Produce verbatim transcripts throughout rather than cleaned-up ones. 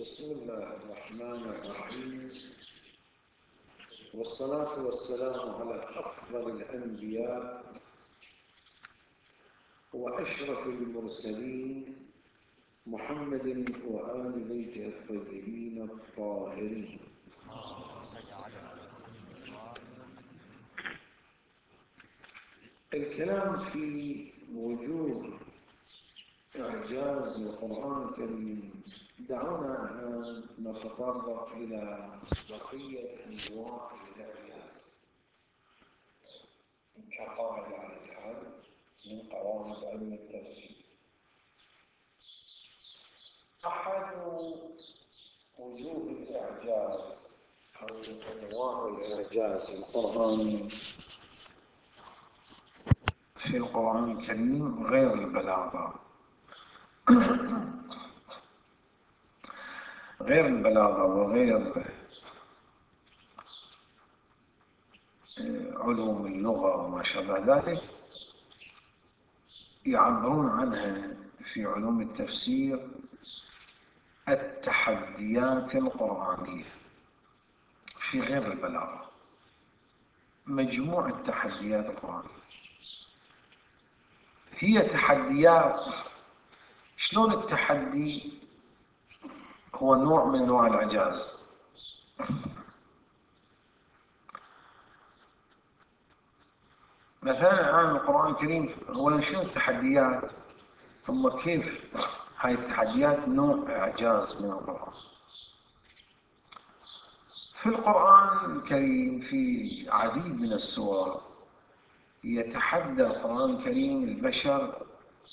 بسم الله الرحمن الرحيم، والصلاة والسلام على أفضل الأنبياء وأشرف المرسلين محمد وآل بيته الطيبين الطاهرين. الكلام في وجوب إعجاز القرآن الكريم. دعونا الآن نتطرق إلى بقية أنواع الإعجاز كقاعدة على الحال من قواعد علم التفسير. أحد وجوه الإعجاز أو أنواع الإعجاز القرآني في القرآن الكريم غير البلاغة. غير البلاغة وغير علوم اللغة وما شابه ذلك يعبرون عنها في علوم التفسير التحديات القرآنية. في غير البلاغة مجموع التحديات القرآنية هي تحديات. شلون التحدي هو نوع من نوع الإعجاز؟ مثلا الآن القرآن الكريم أولا شنو التحديات، ثم كيف هاي التحديات نوع إعجاز من القرآن. في القرآن الكريم في عديد من السور يتحدى القرآن الكريم البشر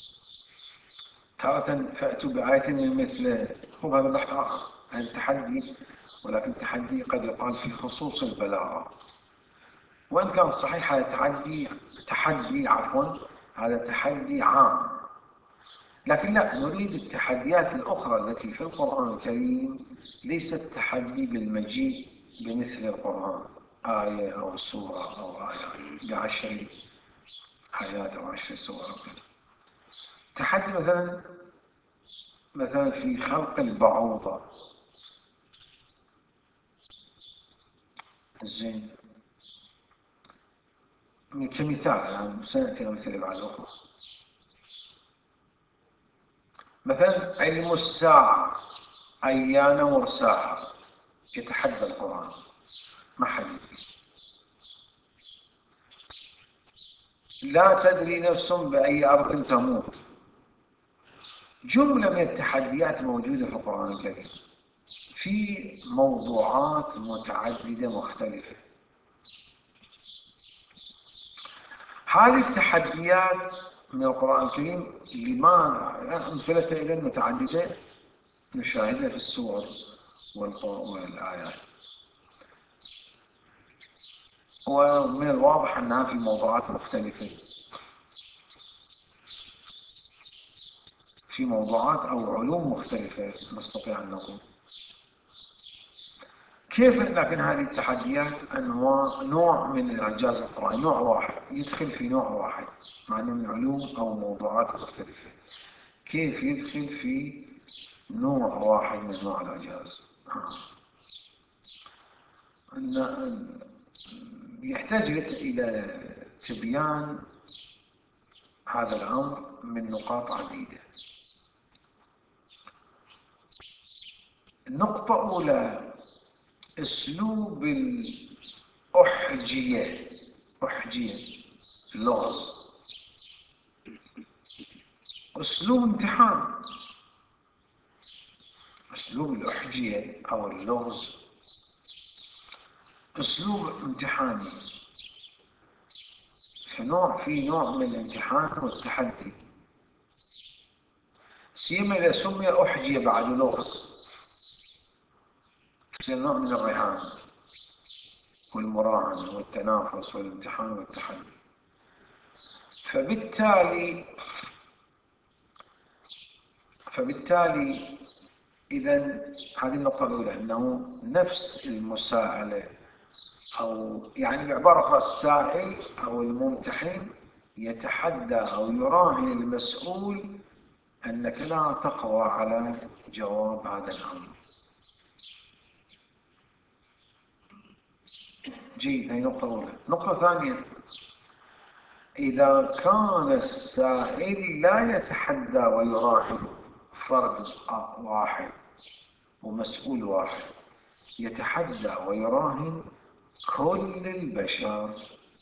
تارة فأتوا بآية من مثله. هو هذا بحث آخر عن التحدي، ولكن تحدي قد يقال في خصوص البلاغة، وإن كان صحيح هذا تحدي تحدي عفوا هذا تحدي عام، لكن لا نريد التحديات الأخرى التي في القرآن الكريم ليست تحدي بالمجيء بمثل القرآن آية أو سورة أو آية بعشر آيات أو عشر سور. تحدي مثلا مثلا في خلق البعوضة. زين كمثال يعني سنأتي أمثلة بعد أخرى. مثلا علم الساعة أيان مرساها يتحدى القرآن ما حد. لا تدري نفس بأي أرض تموت. جملة من التحديات موجودة في القرآن الكريم في موضوعات متعددة مختلفة. هذه التحديات من القرآن الكريم لما أمثلتها إذا متعددة نشاهدها في السور والآيات، ومن الواضح أنها في موضوعات مختلفة، في موضوعات أو علوم مختلفة نستطيع أن نقول. كيف لكن هذه التحديات أنواع نوع من الإعجاز القرآني، نوع واحد يدخل في نوع واحد مع أنه من علوم أو موضوعات مختلفة. كيف يدخل في نوع واحد من نوع الإعجاز؟ يحتاج إلى تبيان هذا الأمر من نقاط عديدة. النقطة الأولى أسلوب الأحجية. أحجية اللغز، أسلوب امتحان. أسلوب الأحجية أو اللغز أسلوب امتحاني، فنوع في نوع من الامتحان والتحدي، سيما إذا سمي أحجية بعد لغز يصير نوع من الرهان والمراهنة والتنافس والامتحان والتحدي. فبالتالي فبالتالي إذا هذه النقطة الأولى أنه نفس المساءلة أو يعني بعبارة خاصة السائل أو الممتحن يتحدى أو يراهن المسؤول أنك لا تقوى على جواب هذا الأمر. جيد، هذه نقطة أولى. نقطة ثانية، إذا كان السائل لا يتحدى ويراهن فرد واحد ومسؤول واحد، يتحدى ويراهن كل البشر،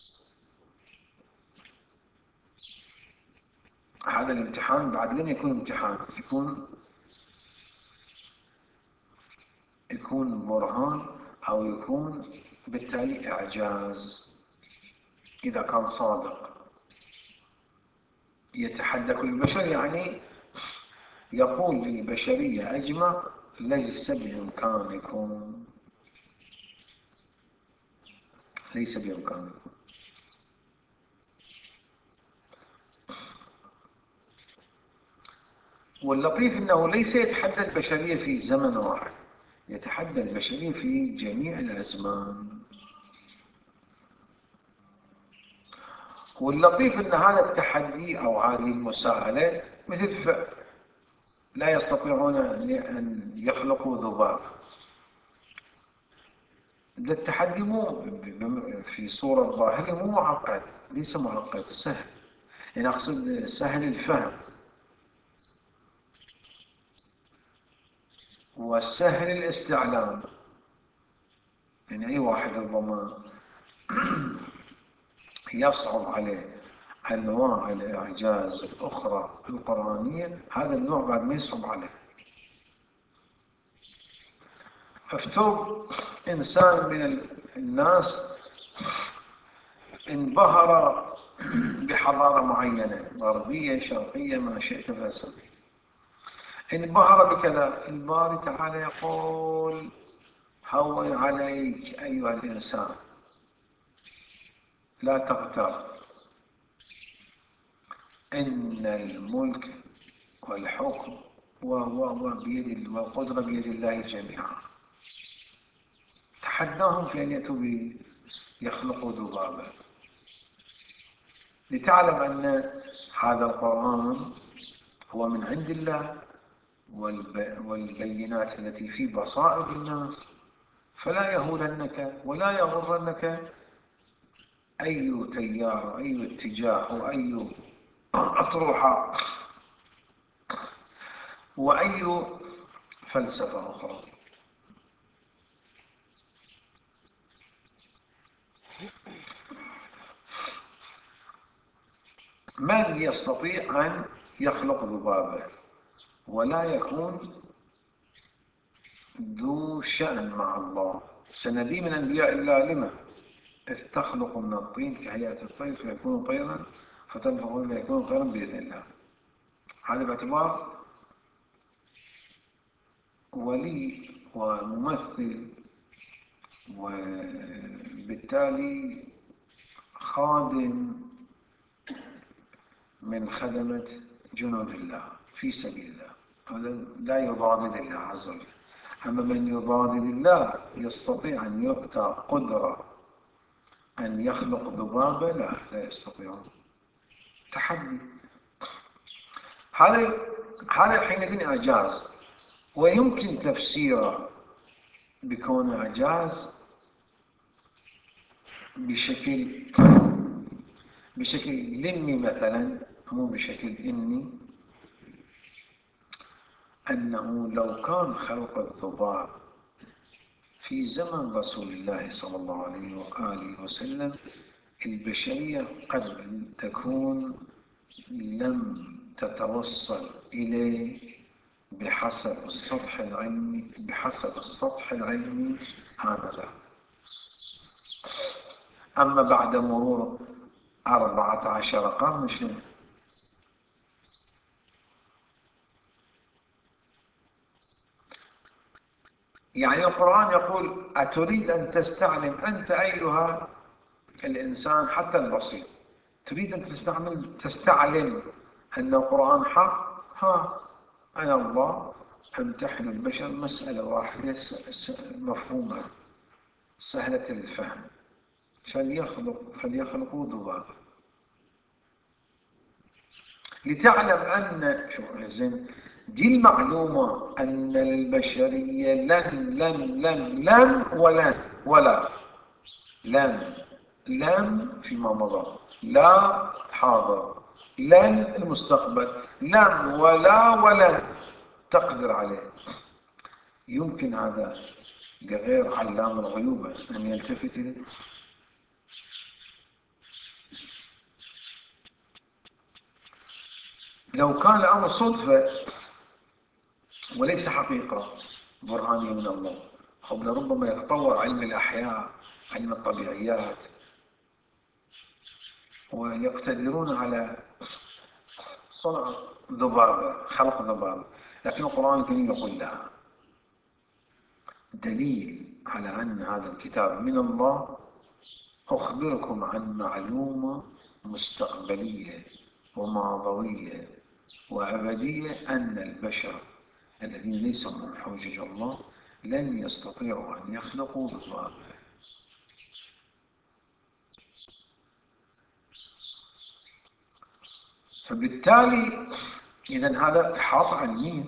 هذا الامتحان بعد لن يكون امتحان، يكون يكون برهان أو يكون بالتالي إعجاز. إذا كان صادق يتحدى كل البشر، يعني يقول للبشرية أجمع ليس بإمكانكم، ليس بإمكانكم. واللطيف أنه ليس يتحدى البشرية في زمن واحد، يتحدى البشرية في جميع الأزمان. واللطيف أن هذا التحدي أو هذه المساءلة مثل فعل، لا يستطيعون أن يخلقوا ذباب. التحدي مو في صورة ظاهرة مو معقد، ليس معقد، سهل، يعني أقصد سهل الفهم وسهل الاستعلام. يعني أي واحد ربما يصعب عليه أنواع الإعجاز الأخرى القرآنية، هذا النوع بعد ما يصعب عليه. افترض إنسان من الناس انبهر بحضارة معينة، غربية شرقية ما شئت فاسميه، انبهر بكذا، الباري تعالى يقول هون عليك أيها الإنسان، لا تغتر، إن الملك والحكم وبيد والقدرة بيد الله جميعا. تحداهم في أن يأتوا يخلقوا ذبابا، لتعلم أن هذا القرآن هو من عند الله والبينات التي في بصائر الناس، فلا يهولنك ولا يغرنك أي تيار أي اتجاه وأي أطروحة وأي فلسفة أخرى. من يستطيع أن يخلق ذبابا ولا يكون ذو شأن مع الله؟ سنبي من أنبياء الله لما إذ تخلق من الطين كهيئة الطير فيكون طيرا فتنفخ فيكون طيرا بإذن الله. هذا باعتبار ولي وممثل وبالتالي خادم من خدمة جنود الله في سبيل الله، هذا لا يضادد الله عز وجل. أما من يضادد الله يستطيع أن يؤتى قدرة أن يخلق ذبابا؟ لا لا يستطيع. تحدي. هذا هذا حينئذ إعجاز، ويمكن تفسيره بكون إعجاز بشكل بشكل لمي مثلا، مو بشكل إني، أنه لو كان خلق الذباب في زمن رسول الله صلى الله عليه وآله وسلم، البشرية قد تكون لم تتوصل إليه بحسب السطح العلمي بحسب السطح العلمي هذا. أما بعد مرور أربعة عشر قرن شنو؟ يعني القرآن يقول أتريد أن تستعلم أنت أيها الإنسان حتى البسيط، تريد أن تستعمل تستعلم أن القرآن حق؟ ها أنا الله أمتحن البشر مسألة واحدة مفهومة سهلة الفهم، فليخلق فليخلقوا ذبابا، لتعلم أن شو زين دي المعلومة أن البشرية لن لن لن لن ولن ولا لن، لن فيما مضى، لا حاضر، لن المستقبل، لن ولا ولن تقدر عليه. يمكن هذا لغير علام الغيوب أن يلتفت إليه؟ لو كان الأمر صدفة وليس حقيقة برهانية من الله، أو لربما يتطور علم الأحياء، علم الطبيعيات، ويقتدرون على صنع ذبابة، خلق ذبابة، لكن القرآن الكريم يقول لا. دليل على أن هذا الكتاب من الله: أخبركم عن معلومة مستقبلية وماضوية وأبدية، أن البشر الذين ليسوا من حجج الله لن يستطيعوا أن يخلقوا ذبابة. فبالتالي إذن هذا إحاطة علمية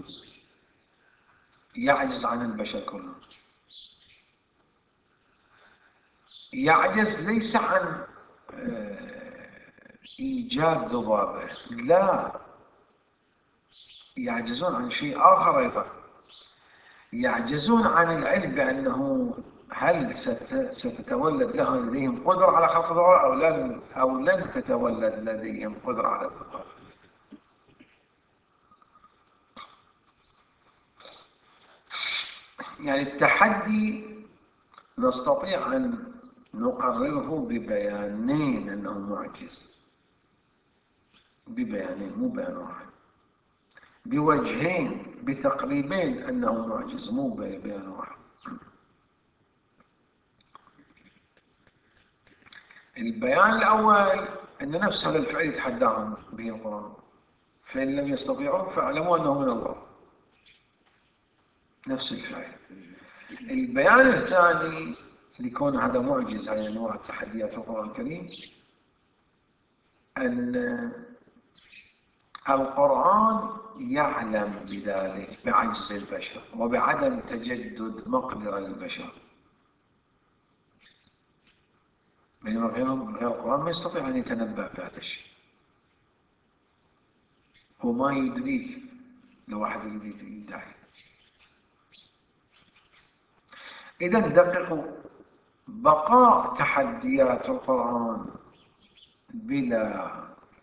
يعجز عن البشر كلهم. يعجز ليس عن إيجاد ذبابة، لا، يعجزون عن شيء آخر أيضا. يعجزون عن العلم بأنه هل ستتولد لهم لديهم قدرة على خلق ذبابة أو لن أو لن تتولد لديهم قدرة على الذبابة. يعني التحدي نستطيع أن نقرره ببيانين أنه معجز، ببيانين مو بيان واحد، بوجهين، بتقريبين أنه معجز مو ببيان واحد. البيان الأول أن نفس هذا الفعل يتحداهم به القرآن، فإن لم يستطيعوا فاعلموا أنه من الله، نفس الفعل. البيان الثاني لكون هذا معجز على أنواع التحديات القرآن الكريم، أن القرآن يعلم بذلك، بعجز البشر وبعدم تجدد مقدرة البشر. بينما غير القرآن ما يستطيع أن يتنبأ بهذا الشيء، هو ما يدريك لو واحد يريد يدعي. إذا دققوا، بقاء تحديات القرآن بلا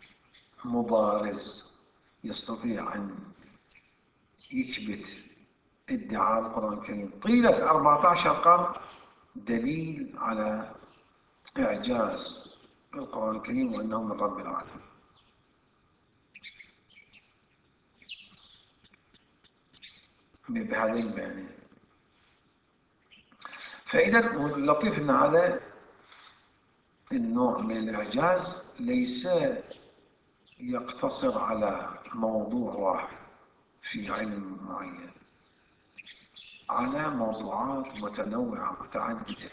مبارز يستطيع أن يثبت ادعاء القرآن الكريم طيلة أربعة عشر قرن دليل على إعجاز القرآن الكريم وأنه من رب العالمين. بهذين البيانين. فإذا اللطيف أن هذا النوع من الإعجاز ليس يقتصر على موضوع واحد في علم معين، على موضوعات متنوعة متعددة،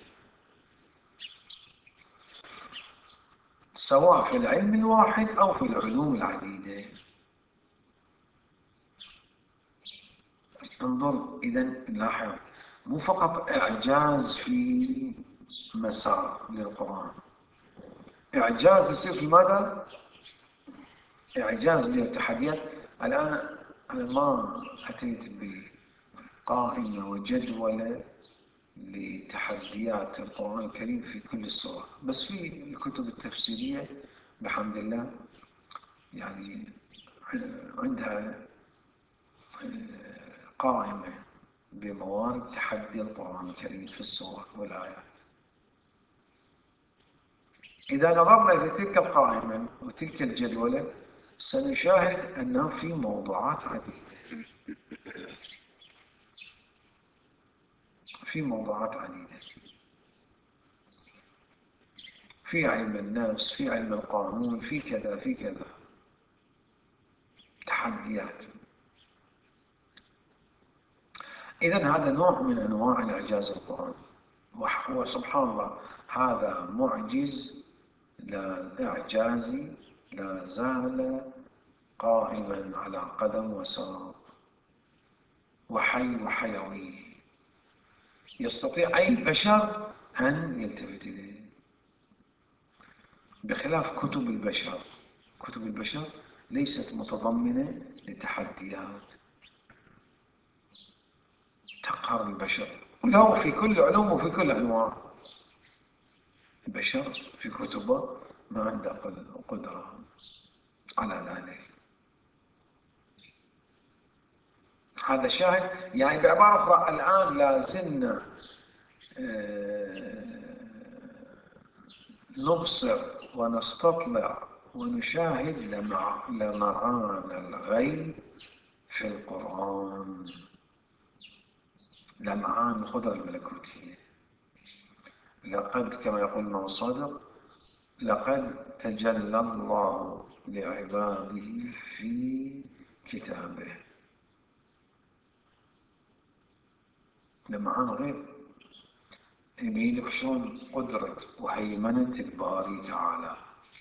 سواء في العلم الواحد أو في العلوم العديدة. انظر إذا لاحظ، مو فقط إعجاز في مسار للقرآن، إعجاز يصير في ماذا؟ إعجاز للتحديات. الآن أنا ما أتيت بقائمة وجدولة لتحديات القرآن الكريم في كل السور، بس في الكتب التفسيرية بحمد الله يعني عندها قائمة بموارد تحدي القرآن الكريم في السور والآيات. إذا نظرنا إلى تلك القائمة وتلك الجدولة سنشاهد أنه في موضوعات عديدة، في موضوعات عديدة، في علم النفس، في علم القانون، في كذا في كذا، تحديات. إذن هذا نوع من أنواع الإعجاز القرآني، وسبحان الله هذا معجز لا إعجازي لا زال قائما على قدم وساق وحي وحيوي، يستطيع أي بشر أن يلتفت إليه. بخلاف كتب البشر. كتب البشر ليست متضمنة لتحديات تقهر البشر، ولو في كل علوم وفي كل أنواع. البشر في كتبه ما عنده قدرة على ذلك. هذا شاهد، يعني بعبارة أخرى الآن لازلنا نبصر ونستطلع ونشاهد لمعان الغيب في القرآن، لمعان القدرة الملكوتية. لقد كما يقول ابن صادق لقد تجلى الله لعباده في كتابه. لمعان غيب يبين لك شلون قدرة وهيمنة الباري تعالى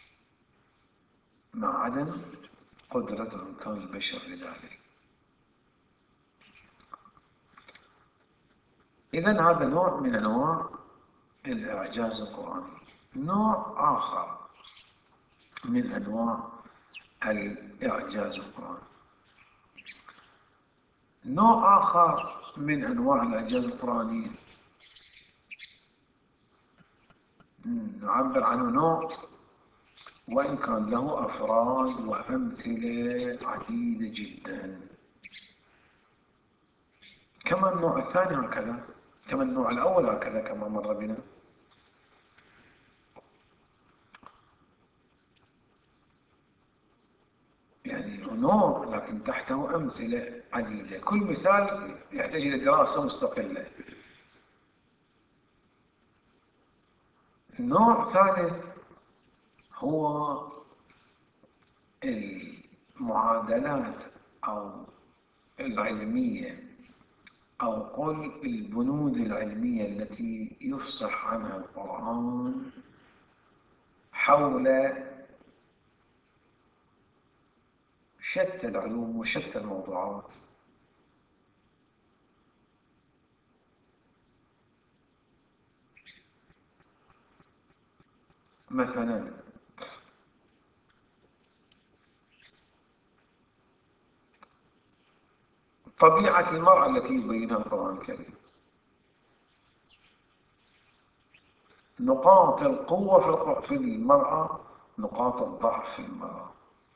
مع عدم قدرة وإمكان البشر لذلك. إذن هذا نوع من أنواع الإعجاز القرآني. نوع آخر من أنواع الإعجاز القرآني نوع آخر من أنواع الإعجاز القرآني نعبر عنه نوع وإن كان له أفراد وأمثلة عديدة جدا، كما النوع الثاني هكذا، كما النوع الأول هكذا كما مر بنا. يعني نوع لكن تحته أمثلة عديدة، كل مثال يحتاج إلى دراسة مستقلة. النوع الثالث هو المعادلات أو العلمية أو قل البنود العلمية التي يفصح عنها القرآن حول شتى العلوم وشتى الموضوعات. مثلا طبيعة المرأة التي يبينها القرآن الكريم، نقاط القوة في المرأة، نقاط الضعف في المرأة،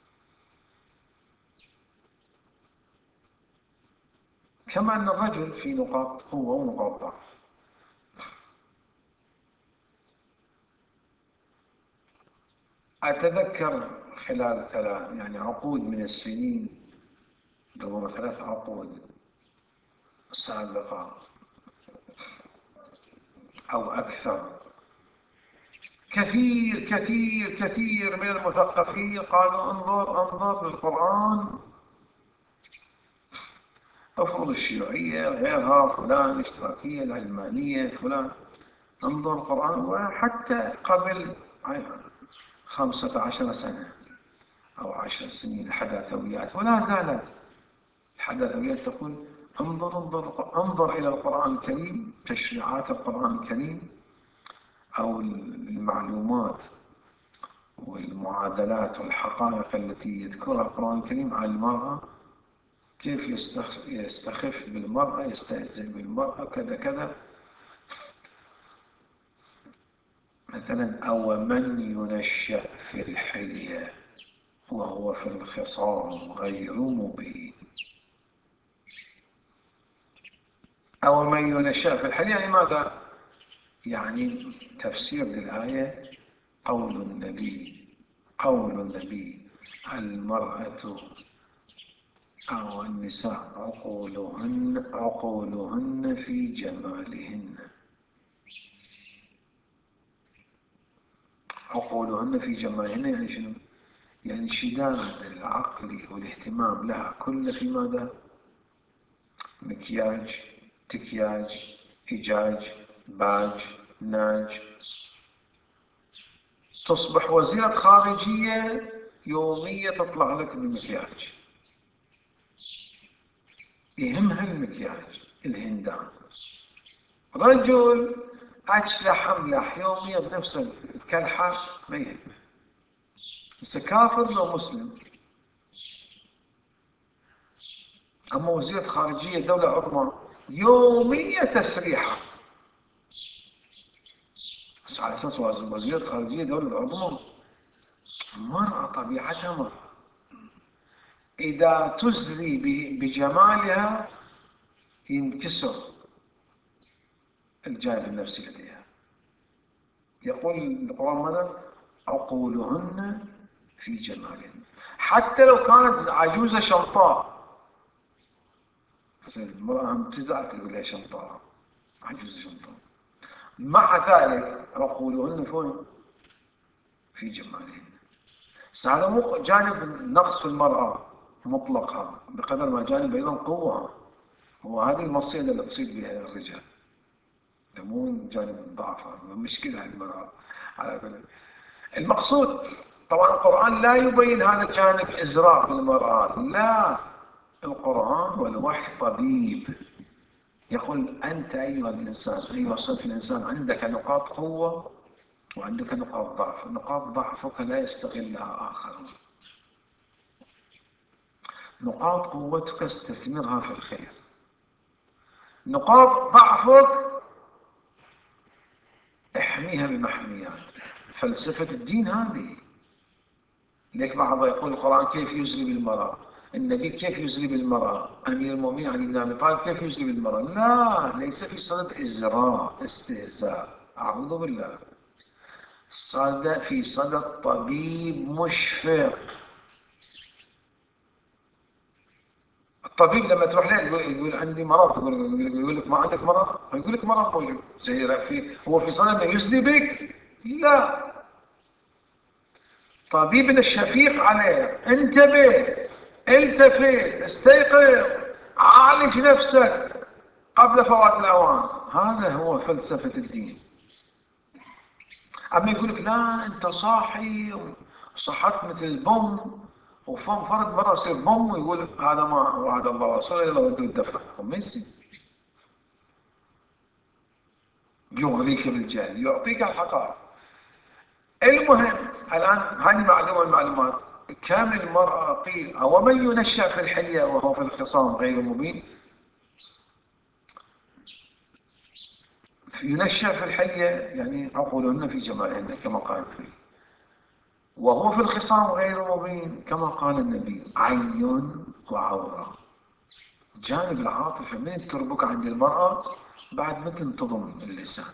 كما أن الرجل في نقاط قوة ونقاط ضعف. أتذكر خلال ثلاث يعني عقود من السنين، ربما ثلاث عقود سابقة أو أكثر، كثير كثير كثير من المثقفين قالوا انظر انظر للقرآن، افرض الشيوعية غيرها فلان، الاشتراكية العلمانية فلان، انظر القرآن. وحتى قبل خمسة عشر سنة أو عشر سنين الحداثويات، ولا زالت الحداثويات تقول انظر انظر انظر إلى القرآن الكريم، تشريعات القرآن الكريم أو المعلومات والمعادلات والحقائق التي يذكرها القرآن الكريم عن المرأة، كيف يستخف بالمرأة، يستهزئ بالمرأة، كذا كذا. مثلا أو من ينشأ في الحلية وهو في الخصام غير مبين. أو من ينشأ في الحلية يعني ماذا؟ يعني تفسير للآية قول النبي قول النبي المرأة أو النساء عقولهن عقولهن في جمالهن، عقولهن في جمالهن يعني شنو؟ يعني شداد العقل والاهتمام لها كل في ماذا؟ مكياج، تكياج، إيجاج، باج، ناج. تصبح وزيرة خارجية يومية تطلع لك بالمكياج، يهمها المكياج الهندام. رجل أجلح أملح يوميا بنفس الكلحة ما يهمه. بس كافر لو مسلم. أما وزير خارجية دولة عظمى يومية تسريحة، بس على أساس وزير خارجية دولة عظمى مرأة طبيعتها مرأة، إذا تزري بجمالها ينكسر الجانب النفسي لديها. يقول القرآن ماذا؟ عقولهن في جمالهن، حتى لو كانت عجوزة شمطاء. المرأة هم تزعل تقول لها شمطاء، عجوزة شمطاء، مع ذلك عقولهن فين؟ في جمالهن. هذا مو جانب نقص في المرأة مطلقها، بقدر ما جانب أيضا قوة، وهذه المصيدة اللي تصيب بها الرجال، مو جانب ضعفها، مشكلة المرأة على كل. المقصود طبعا القرآن لا يبين هذا الجانب إزراء بالمرأة، لا، القرآن والوحي طبيب، يقول أنت أيها الإنسان، أيها صنف الإنسان، عندك نقاط قوة وعندك نقاط ضعف، نقاط ضعفك لا يستغلها آخرون، نقاط قوتك استثمرها في الخير، نقاط ضعفك احميها بمحميات. فلسفة الدين هذه. ليك بعض يقول القرآن كيف يزري بالمرأة، النبي كيف يزري بالمرأة، أمير المؤمنين علي بن أبي طالب كيف يزري بالمرأة. لا، ليس في صدد إزراء استهزاء، أعوذ بالله، صدد في صدد طبيب مشفق. الطبيب لما تروح له يقول, يقول عندي مرض، يقول, يقول لك ما عندك مرض، يقول لك مرض موجود، في هو في صدد أن يزري بك؟ لا، طبيبنا الشفيق عليه، انتبه، التفت، استيقظ، عالج نفسك قبل فوات الأوان. هذا هو فلسفة الدين. أما يقول لك لا أنت صاحي وصحت مثل البوم، وفم فرد مرة يصير بوم ويقول هذا ما وعد الله ورسوله إلا وده الدفع، وميسي يغريك بالجهل، يعطيك الحقائق. المهم الآن هذه معلومة المعلومات. كم المرأة قيل ومن ينشأ في الحلية وهو في الخصام غير مبين. ينشأ في الحلية يعني عقولهن في جمالهن كما قال فيه، وهو في الخصام غير مبين كما قال النبي عين وعورة. جانب العاطفة من تربك عند المرأة بعد ما تنتظم اللسان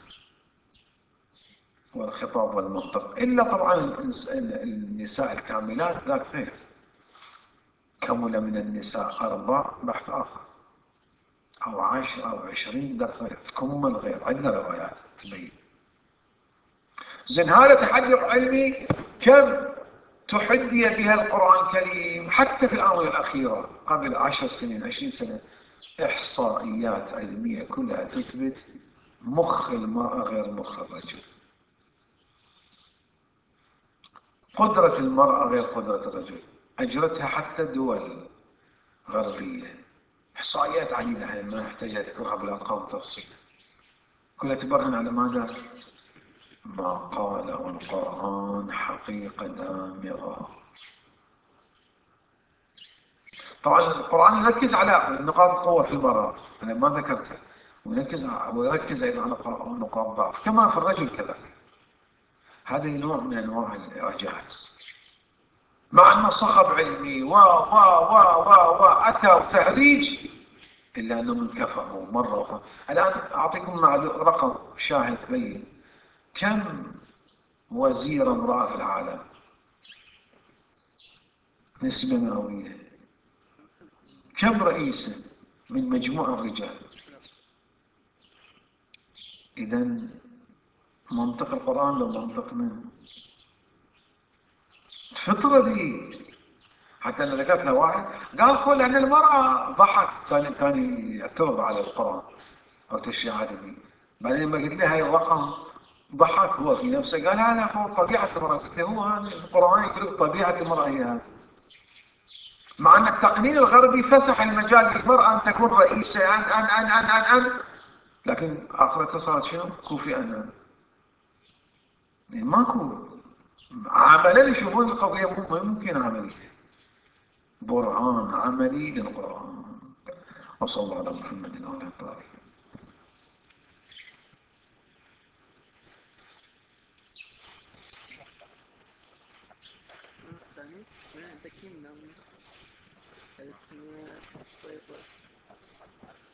والخطاب والمنطق، إلا طبعا النساء الكاملات ذاك غير، كمل من النساء أربع بحث آخر، أو عشر أو عشرين ذاك غير، تكمل غير، عندنا روايات تبين. زين هذا تحدي علمي كم تحدي بها القرآن الكريم حتى في الآونة الأخيرة قبل عشر سنين عشرين سنة، إحصائيات علمية كلها تثبت مخ المرأة غير مخ الرجل، قدرة المرأة غير قدرة الرجل، أجرتها حتى دول غربية، إحصائيات عديدة ما نحتاج أذكرها بالأرقام تفصيل، كلها تبرهن على ماذا؟ ما قاله القرآن حقيقة دامغة. طبعا القرآن يركز على نقاط القوة في المرأة، أنا ما ذكرتها، ويركز ويركز أيضا على نقاط الضعف كما في الرجل كذلك. هذا نوع من أنواع الإعجاز، مع أنه صخب علمي و و و و و أتى تهريج، إلا أنهم انكفروا مرة أخرى. الآن أعطيكم مع رقم شاهد بين كم وزير امرأة في العالم نسبة مئوية، كم رئيس من مجموع الرجال. إذن منطق القرآن لو منطق من الفطرة دي. حتى أنا ذكرت له واحد قال قول أن المرأة ضحك، كان كان يعترض على القرآن أو تشريعات دي. بعدين لما قلت له هاي الرقم ضحك هو في نفسه، قال هذا هو طبيعة المرأة. قلت له هو هذا القرآن يقول طبيعة المرأة هي هذا، مع أن التقنين الغربي فسح المجال للمرأة أن تكون رئيسة أن أن أن أن أن, أن. لكن آخرتها صارت شنو؟ كوفي أنان، يعني ماكو عملا يشوفون القضية مو- ممكن عملية، برهان عملي للقرآن. وصلى الله على محمد وعلى آله. الثاني تكينا